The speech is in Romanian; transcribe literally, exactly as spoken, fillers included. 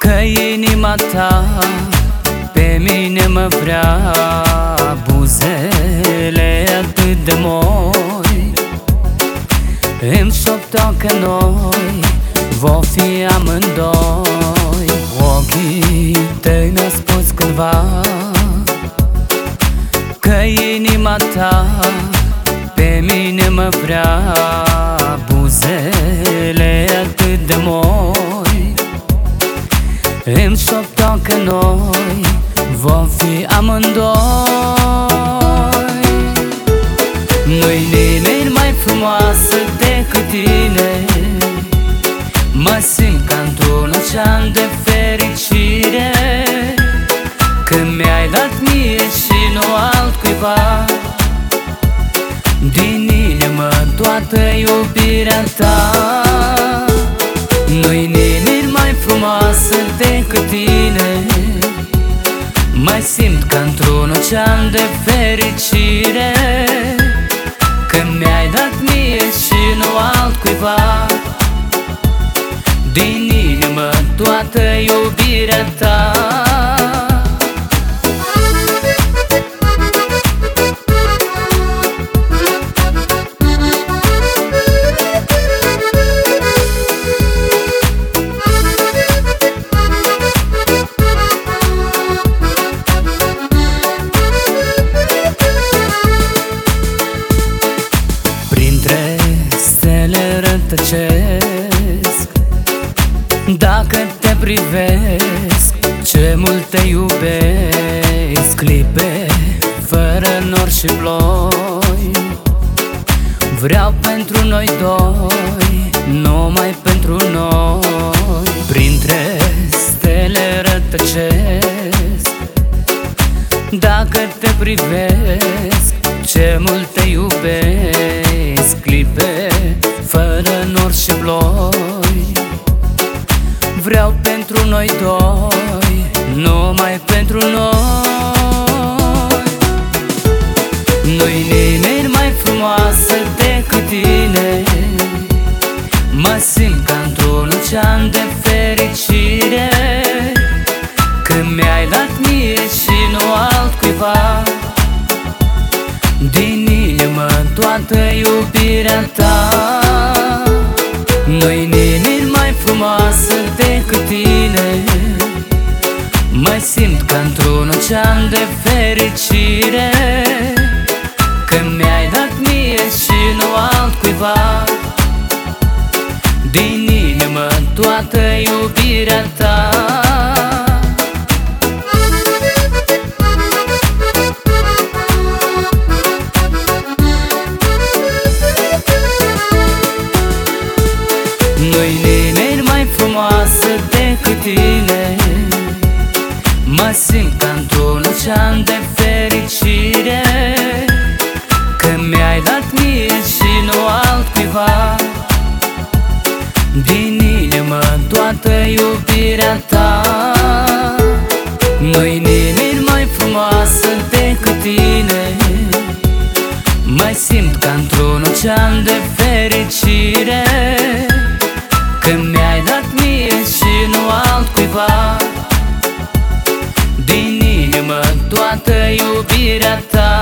Că inima ta pe mine mă vrea, buzele atât de moi îmi șopteau că noi vom fi amândoi. Ochii tăi mi-au spus cândva că inima ta pe mine mă vrea, buzele atât de moi îmi șopteau că noi vom fi amândoi. Nu-i nimeni mai frumoasă decât tine, mă simt ca într-un ocean de fericire când mi-ai dat mie și nu altcuiva din inimă toată iubirea ta. Nu-i nimeni mai frumoasă decât tine, mă simt ca într-un ocean de fericire când mi-ai dat mie și nu altcuiva din inimă toată iubirea ta. Printre stele rătăcesc, dacă te privesc, ce mult te iubesc. Clipe fără nori și ploi, vreau pentru noi doi, numai pentru noi. Printre stele rătăcesc, dacă te privesc, ce mult te iubesc. Clipe fără nori și ploi, vreau pentru noi doi, numai pentru noi. Nu-i nimeni mai frumoasă decât tine, mă simt ca într-un ocean de fericire când mi-ai dat mie și nu altcuiva din inimă toată iubirea ta. Nu-i nimeni mai frumoasă decât tine, mă simt ca într-un ocean de fericire când mi-ai dat mie și nu altcuiva din inimă toată iubirea ta. Nu-i nimeni mai frumoasă decât tine, mă simt ca într-un ocean de fericire când mi-ai dat mie și nu altcuiva din inimă toată iubirea ta. Nu-i nimeni mai frumoasă decât tine, mă simt ca într-un ocean de fericire când mi-ai dat mie și nu altcuiva din inimă toată iubirea ta.